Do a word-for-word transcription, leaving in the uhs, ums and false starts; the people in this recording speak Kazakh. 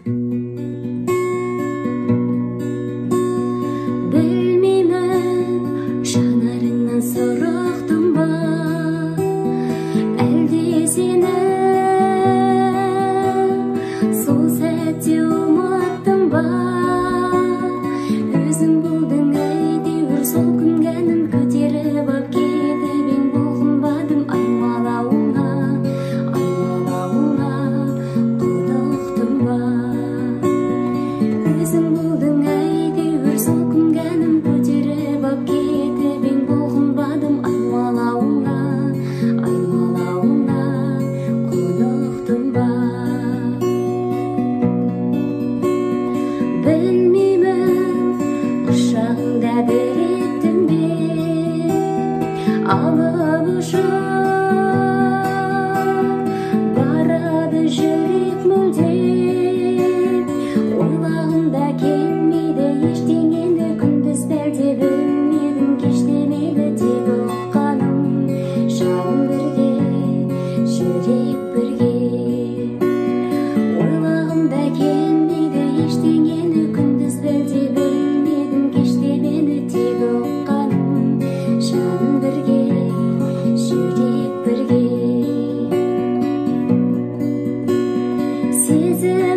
Білмеймін, жанарыңнан сұрақтым ба, әлде сені сол сәтте ұмыттым ба. Өзің болдың әйтеуір сол күнгі әнім көтеріп ап кетіп ең бұлқынбадым аймалауыңа, аймалауыңа құлықтым ба. Өзің болдың әйтеуір сол күнгі әнім көтеріп ап кетіп ең бұлқынбадым аймалауыңа, аймалауыңа құлықтым ба. Білмеймін, құшағыңда бір еттім бе, алып ұшып барады жүрек мүлдем. Ойлағымда келмейді ештеңені, күндіз бәрде білмедім, кеште мейлі тек ұққаным, жаным бірге, жүрек бірге. Ойлағымда келмейді ештеңені, күндіз бәрде білмедім, кеште мені тек ұққаным, жаным бірге, жүрек бірге. Сезім